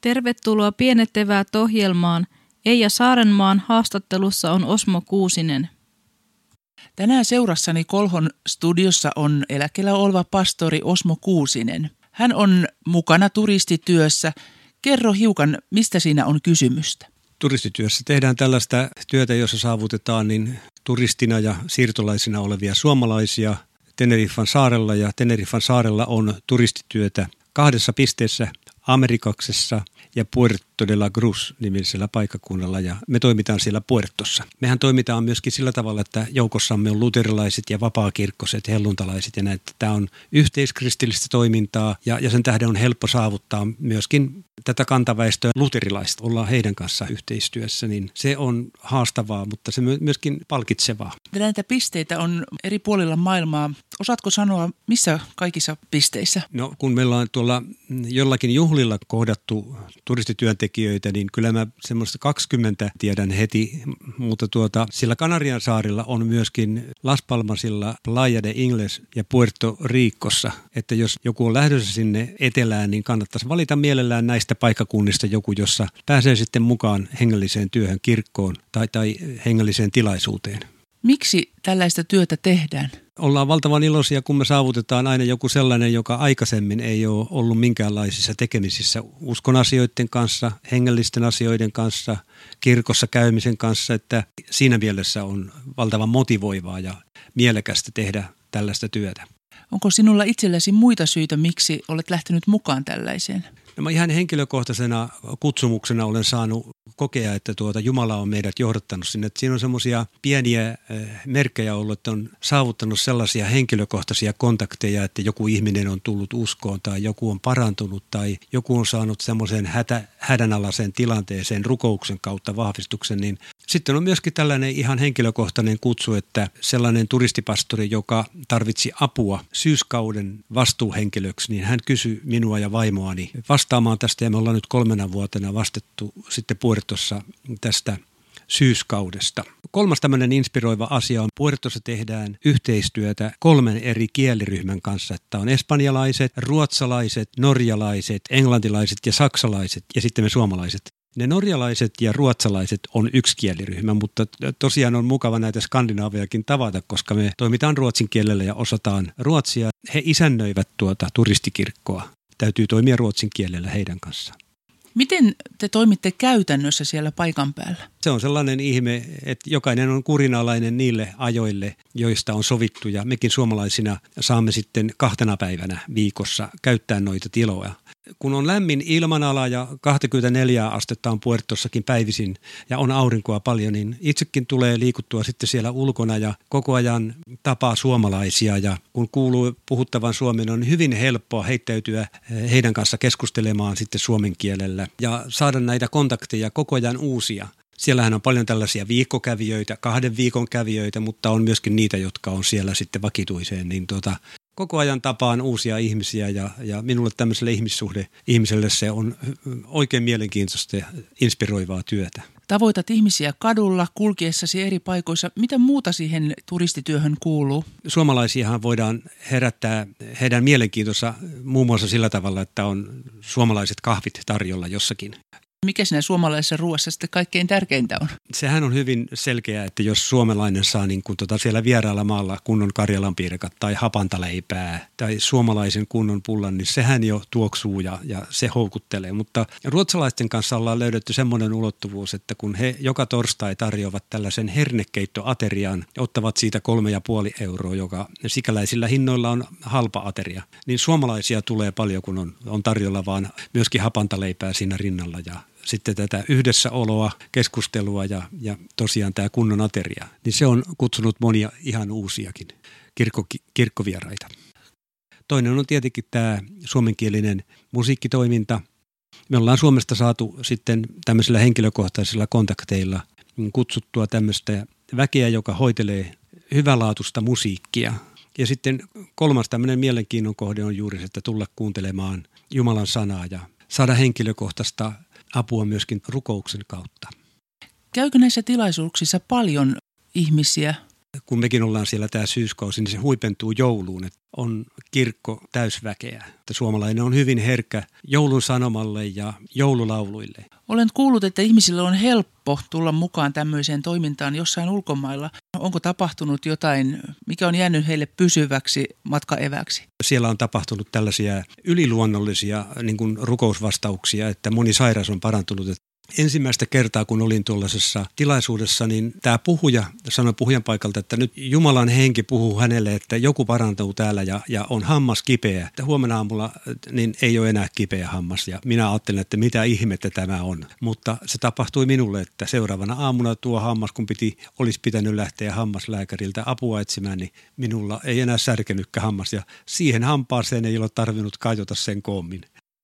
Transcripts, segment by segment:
Tervetuloa Pienet eväät -ohjelmaan. Eija Saarenmaan haastattelussa on Osmo Kuusinen. Tänään seurassani Kolhon studiossa on eläkkeellä oleva pastori Osmo Kuusinen. Hän on mukana turistityössä. Kerro hiukan, mistä siinä on kysymystä. Turistityössä tehdään tällaista työtä, jossa saavutetaan niin turistina ja siirtolaisina olevia suomalaisia Teneriffan saarella. Ja Teneriffan saarella on turistityötä 2 pisteessä, Amerikaksessa ja Puerto de la Cruz -nimisellä paikkakunnalla, ja me toimitaan siellä Puertossa. Mehän toimitaan myöskin sillä tavalla, että joukossamme on luterilaiset ja vapaakirkkoiset, helluntalaiset ja näin. Tämä on yhteiskristillistä toimintaa ja sen tähden on helppo saavuttaa myöskin tätä kantaväestöä luterilaista. Ollaan heidän kanssa yhteistyössä, niin se on haastavaa, mutta se myöskin palkitsevaa. Näitä pisteitä on eri puolilla maailmaa. Osaatko sanoa, missä kaikissa pisteissä? No, kun meillä on tuolla jollakin juhlilla kohdattu turistityöntekijöitä, niin kyllä mä semmoista 20 tiedän heti, mutta sillä Kanarian saarilla on myöskin Las Palmasilla, Playa de Ingles ja Puerto Ricossa, että jos joku on lähdössä sinne etelään, niin kannattaisi valita mielellään näistä paikkakunnista joku, jossa pääsee sitten mukaan hengelliseen työhön, kirkkoon tai hengelliseen tilaisuuteen. Miksi tällaista työtä tehdään? Ollaan valtavan iloisia, kun me saavutetaan aina joku sellainen, joka aikaisemmin ei ole ollut minkäänlaisissa tekemisissä uskon asioiden kanssa, hengellisten asioiden kanssa, kirkossa käymisen kanssa, että siinä mielessä on valtavan motivoivaa ja mielekästä tehdä tällaista työtä. Onko sinulla itselläsi muita syitä, miksi olet lähtenyt mukaan tällaiseen? No, mä ihan henkilökohtaisena kutsumuksena olen saanut kokea, että Jumala on meidät johdattanut sinne. Että siinä on semmoisia pieniä merkkejä ollut, että on saavuttanut sellaisia henkilökohtaisia kontakteja, että joku ihminen on tullut uskoon tai joku on parantunut tai joku on saanut semmoisen hädänalaisen tilanteeseen rukouksen kautta vahvistuksen. Niin sitten on myöskin tällainen ihan henkilökohtainen kutsu, että sellainen turistipastori, joka tarvitsi apua syyskauden vastuuhenkilöksi, niin hän kysyi minua ja vaimoani vastaamaan tästä, ja me ollaan nyt 3 vuotena vastettu sitten Puertossa tästä syyskaudesta. 3. tämmöinen inspiroiva asia on, Puertossa tehdään yhteistyötä 3 eri kieliryhmän kanssa, että on espanjalaiset, ruotsalaiset, norjalaiset, englantilaiset ja saksalaiset ja sitten me suomalaiset. Ne norjalaiset ja ruotsalaiset on 1 kieliryhmä, mutta tosiaan on mukava näitä skandinaavejakin tavata, koska me toimitaan ruotsin kielellä ja osataan ruotsia. He isännöivät turistikirkkoa. Täytyy toimia ruotsin kielellä heidän kanssaan. Miten te toimitte käytännössä siellä paikan päällä? Se on sellainen ihme, että jokainen on kurinalainen niille ajoille, joista on sovittu, ja mekin suomalaisina saamme sitten 2 päivänä viikossa käyttää noita tiloja. Kun on lämmin ilmanala ja 24 astetta on Puertossakin päivisin ja on aurinkoa paljon, niin itsekin tulee liikuttua sitten siellä ulkona ja koko ajan tapaa suomalaisia. Ja kun kuuluu puhuttavan suomen, on hyvin helppoa heittäytyä heidän kanssa keskustelemaan sitten suomen kielellä ja saada näitä kontakteja koko ajan uusia. Siellähän on paljon tällaisia viikkokävijöitä, 2 viikon kävijöitä, mutta on myöskin niitä, jotka on siellä sitten vakituiseen, niin koko ajan tapaan uusia ihmisiä ja minulle tämmöiselle ihmiselle se on oikein mielenkiintoista ja inspiroivaa työtä. Tavoitat ihmisiä kadulla, kulkiessasi eri paikoissa. Mitä muuta siihen turistityöhön kuuluu? Suomalaisiahan voidaan herättää heidän mielenkiintonsa muun muassa sillä tavalla, että on suomalaiset kahvit tarjolla jossakin. Mikä siinä suomalaisessa ruoassa sitten kaikkein tärkeintä on? Sehän on hyvin selkeää, että jos suomalainen saa niin kuin siellä vieraalla maalla kunnon karjalanpiirakat tai hapantaleipää tai suomalaisen kunnon pullan, niin sehän jo tuoksuu ja se houkuttelee. Mutta ruotsalaisten kanssa ollaan löydetty semmoinen ulottuvuus, että kun he joka torstai tarjoavat tällaisen hernekeittoaterian ja ottavat siitä 3,5 euroa, joka sikäläisillä hinnoilla on halpa ateria, niin suomalaisia tulee paljon, kun on tarjolla vaan myöskin hapantaleipää siinä rinnalla ja sitten tätä yhdessäoloa, keskustelua ja tosiaan tämä kunnon ateria, niin se on kutsunut monia ihan uusiakin kirkkovieraita. Toinen on tietenkin tämä suomenkielinen musiikkitoiminta. Me ollaan Suomesta saatu sitten tämmöisillä henkilökohtaisilla kontakteilla kutsuttua tämmöistä väkeä, joka hoitelee hyvälaatuista musiikkia. Ja sitten 3. tämmöinen mielenkiinnon kohde on juuri se, että tulla kuuntelemaan Jumalan sanaa ja saada henkilökohtaista apua myöskin rukouksen kautta. Käykö näissä tilaisuuksissa paljon ihmisiä? kun mekin ollaan siellä tämä syyskausi, niin se huipentuu jouluun, että on kirkko täysväkeä. Että suomalainen on hyvin herkkä joulun sanomalle ja joululauluille. Olen kuullut, että ihmisille on helppo tulla mukaan tämmöiseen toimintaan jossain ulkomailla. Onko tapahtunut jotain, mikä on jäänyt heille pysyväksi matkaeväksi? Siellä on tapahtunut tällaisia yliluonnollisia niin kuin rukousvastauksia, että moni sairas on parantunut. Ensimmäistä kertaa, kun olin tuollaisessa tilaisuudessa, niin tämä puhuja sanoi puhujan paikalta, että nyt Jumalan henki puhuu hänelle, että joku parantuu täällä ja on hammas kipeä. Että huomenna aamulla niin ei ole enää kipeä hammas ja minä ajattelin, että mitä ihmettä tämä on. Mutta se tapahtui minulle, että seuraavana aamuna tuo hammas, kun olisi pitänyt lähteä hammaslääkäriltä apua etsimään, niin minulla ei enää särkenytkään hammas ja siihen hampaaseen ei ole tarvinnut kajota sen koommin.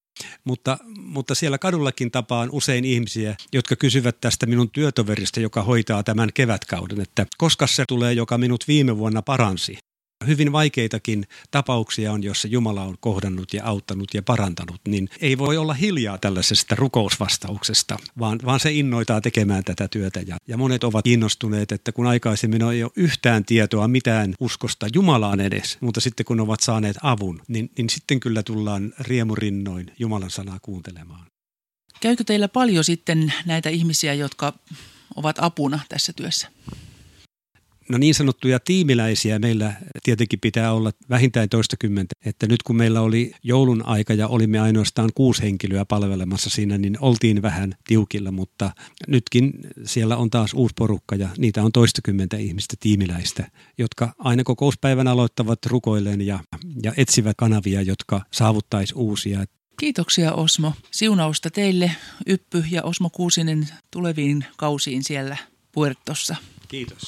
Mutta siellä kadullakin tapaan usein ihmisiä, jotka kysyvät tästä minun työtoverista, joka hoitaa tämän kevätkauden, että koska se tulee, joka minut viime vuonna paransi. Hyvin vaikeitakin tapauksia on, jossa Jumala on kohdannut ja auttanut ja parantanut, niin ei voi olla hiljaa tällaisesta rukousvastauksesta, vaan se innoitaa tekemään tätä työtä. Ja monet ovat innostuneet, että kun aikaisemmin ei ole yhtään tietoa mitään uskosta Jumalaan edes, mutta sitten kun ovat saaneet avun, niin sitten kyllä tullaan riemurinnoin Jumalan sanaa kuuntelemaan. Käykö teillä paljon sitten näitä ihmisiä, jotka ovat apuna tässä työssä? No niin sanottuja tiimiläisiä meillä tietenkin pitää olla vähintään 20. Että nyt kun meillä oli joulun aika ja olimme ainoastaan 6 henkilöä palvelemassa siinä, niin oltiin vähän tiukilla, mutta nytkin siellä on taas uusi porukka ja niitä on 20 ihmistä tiimiläistä, jotka aina kokouspäivän aloittavat rukoilleen ja etsivät kanavia, jotka saavuttaisi uusia. Kiitoksia Osmo. Siunausta teille Yppy ja Osmo Kuusinen tuleviin kausiin siellä Puertossa. Kiitos.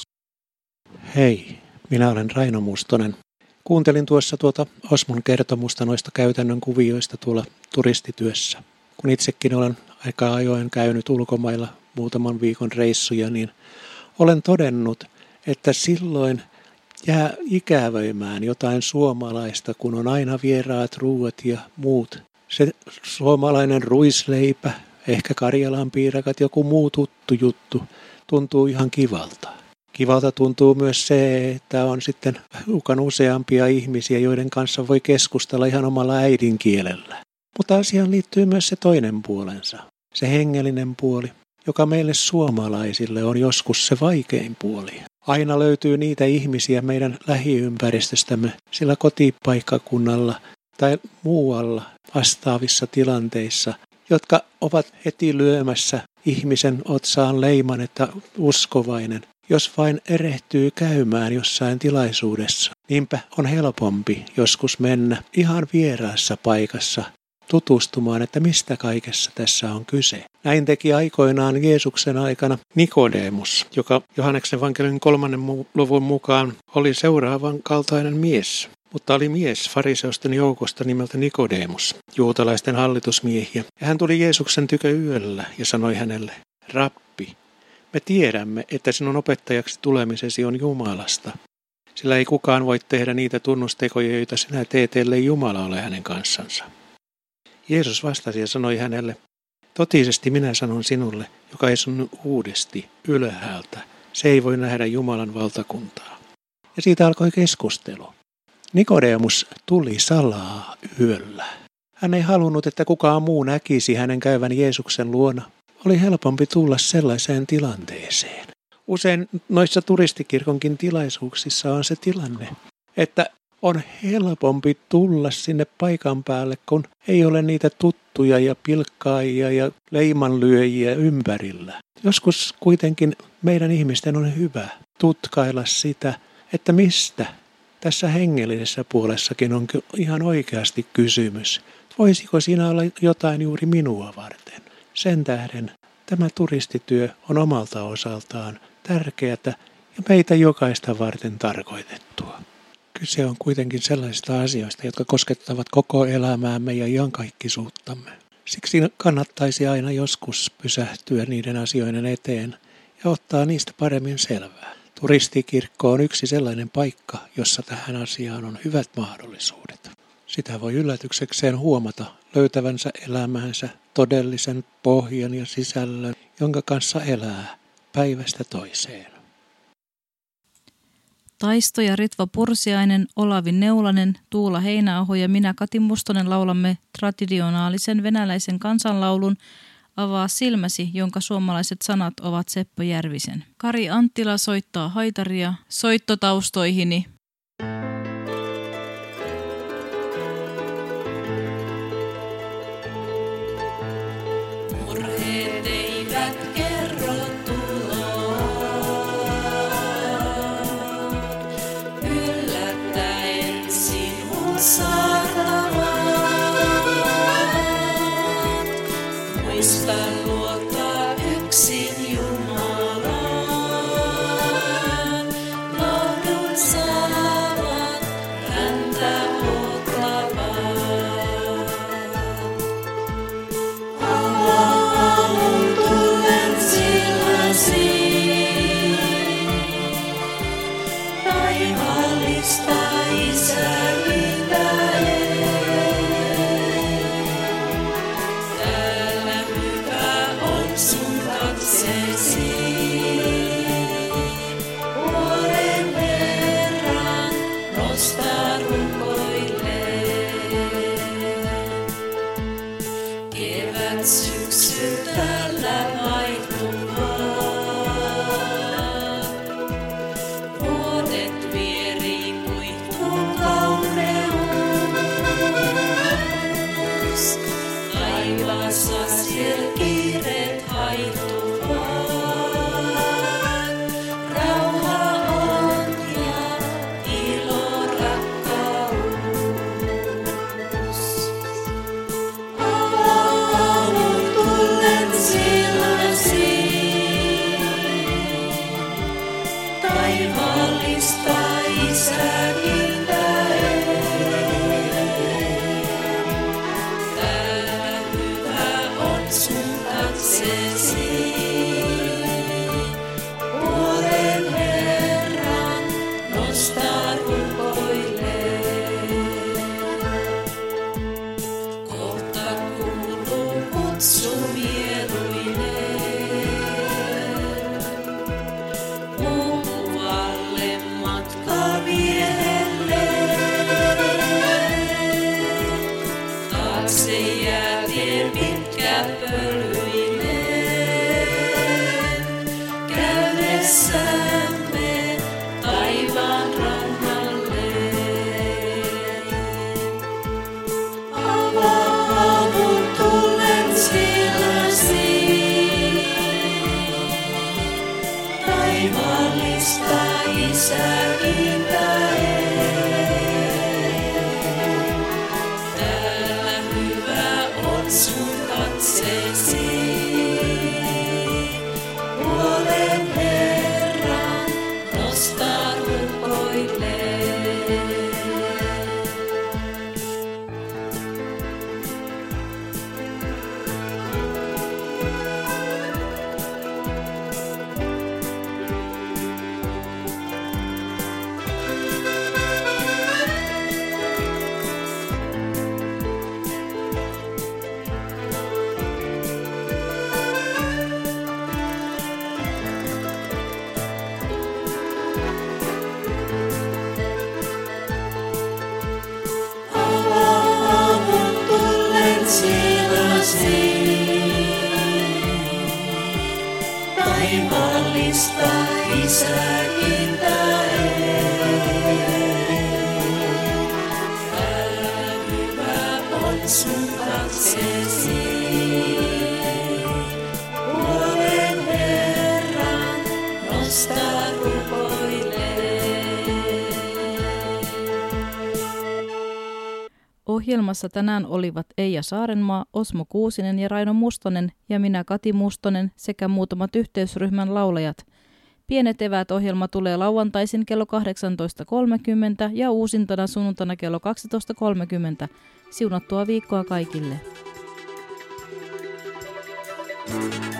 Hei, minä olen Raino Mustonen. Kuuntelin tuossa Osmon kertomusta noista käytännön kuvioista tuolla turistityössä. Kun itsekin olen aika ajoin käynyt ulkomailla muutaman viikon reissuja, niin olen todennut, että silloin jää ikävöimään jotain suomalaista, kun on aina vieraat ruuat ja muut. Se suomalainen ruisleipä, ehkä Karjalan piirakat, joku muu tuttu juttu, tuntuu ihan kivalta. Kivalta tuntuu myös se, että on sitten hiukan useampia ihmisiä, joiden kanssa voi keskustella ihan omalla äidinkielellä. Mutta asiaan liittyy myös se toinen puolensa, se hengellinen puoli, joka meille suomalaisille on joskus se vaikein puoli. Aina löytyy niitä ihmisiä meidän lähiympäristöstämme sillä kotipaikkakunnalla tai muualla vastaavissa tilanteissa, jotka ovat heti lyömässä ihmisen otsaan leiman, että uskovainen, jos vain erehtyy käymään jossain tilaisuudessa. Niinpä on helpompi joskus mennä ihan vieraassa paikassa tutustumaan, että mistä kaikessa tässä on kyse. Näin teki aikoinaan Jeesuksen aikana Nikodemus, joka Johanneksen evankeliumin 3. luvun mukaan oli seuraavan kaltainen mies. Mutta oli mies fariseusten joukosta nimeltä Nikodemus, juutalaisten hallitusmiehiä. Ja hän tuli Jeesuksen tykö yöllä ja sanoi hänelle, Rabbi, me tiedämme, että sinun opettajaksi tulemisesi on Jumalasta, sillä ei kukaan voi tehdä niitä tunnustekoja, joita sinä teet, ellei Jumala ole hänen kanssansa. Jeesus vastasi ja sanoi hänelle, totisesti minä sanon sinulle, joka ei synny uudesti ylhäältä, se ei voi nähdä Jumalan valtakuntaa. Ja siitä alkoi keskustelu. Nikodemus tuli salaa yöllä. Hän ei halunnut, että kukaan muu näkisi hänen käyvän Jeesuksen luona. Oli helpompi tulla sellaiseen tilanteeseen. Usein noissa turistikirkonkin tilaisuuksissa on se tilanne, että on helpompi tulla sinne paikan päälle, kun ei ole niitä tuttuja ja pilkkaajia ja leimanlyöjiä ympärillä. Joskus kuitenkin meidän ihmisten on hyvä tutkailla sitä, että mistä tässä hengellisessä puolessakin on ihan oikeasti kysymys. Voisiko siinä olla jotain juuri minua varten? Sen tähden tämä turistityö on omalta osaltaan tärkeää ja meitä jokaista varten tarkoitettua. Kyse on kuitenkin sellaisista asioista, jotka koskettavat koko elämäämme ja iankaikkisuuttamme. Siksi kannattaisi aina joskus pysähtyä niiden asioiden eteen ja ottaa niistä paremmin selvää. Turistikirkko on yksi sellainen paikka, jossa tähän asiaan on hyvät mahdollisuudet. Sitä voi yllätyksekseen huomata löytävänsä elämäänsä todellisen pohjan ja sisällön, jonka kanssa elää päivästä toiseen. Taisto ja Ritva Pursiainen, Olavi Neulanen, Tuula Heinäaho ja minä Kati Mustonen laulamme traditionaalisen venäläisen kansanlaulun Avaa silmäsi, jonka suomalaiset sanat ovat Seppo Järvisen. Kari Anttila soittaa haitaria soittotaustoihini. Murheet eivät kerro tuloa, yllättäen sinun saatavat. Muista luottaa yksin Jumalaan, lohdun saavat häntä odottavat. Avaa mun tulen silmäsi, taivaallista Isää pitäen. Täällä hyvä on sun katseesi, vuoden verran nostaa rukoilleen. Kevät syksy tällä vaihtuvat, vuodet vieri kuihtuu kauneus. Taivaassa siellä kiireet haihtuvat, rauha on ja ilo rakkaus. Avaa mun tulen silmäsi, taivaallista Isää kiitäen. Täällä hyvä on sun katseesi, vuoden verran nostaa rukoilleen. Kohta kuuluu kutsu mieluinen, muuvalle matkamiehelle. Taakse jää tie pitkä pölyinen, käydessämme taivaan rannalle. Avaa mun tulen silmäsi, taivaallista Isää kiitäen. Täällä hyvä on sun katseesi, vuoden verran nostaa rukoilleen. Avaa mun tulen silmäsi, taivaallista Isää kiitäen. Täällä hyvä on sun katseesi, vuoden verran nostaa rukoilleen. Ohjelmassa tänään olivat Eija Saarenmaa, Osmo Kuusinen ja Raino Mustonen ja minä Kati Mustonen sekä muutamat yhteysryhmän laulajat. Pienet eväät -ohjelma tulee lauantaisin kello 18.30 ja uusintana sunnuntaina kello 12.30. Siunattua viikkoa kaikille.